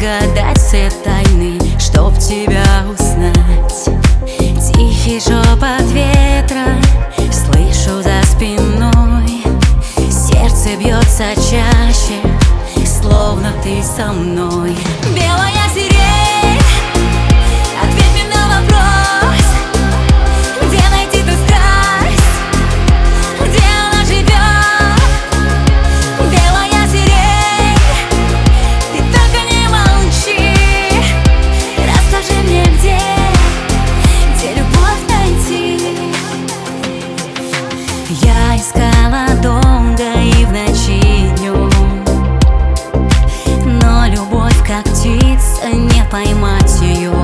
разгадать все тайны, чтоб тебя узнать. Тихий шепот ветра слышу за спиной, сердце бьется чаще, словно ты со мной. Белая сирень, ответь мне на вопрос, где найти ту страсть, где она живет. Белая сирень, ты только не молчи, расскажи мне, где любовь найти. Я искала долго и в ночи, и днем, но любовь как птица, не поймать ее.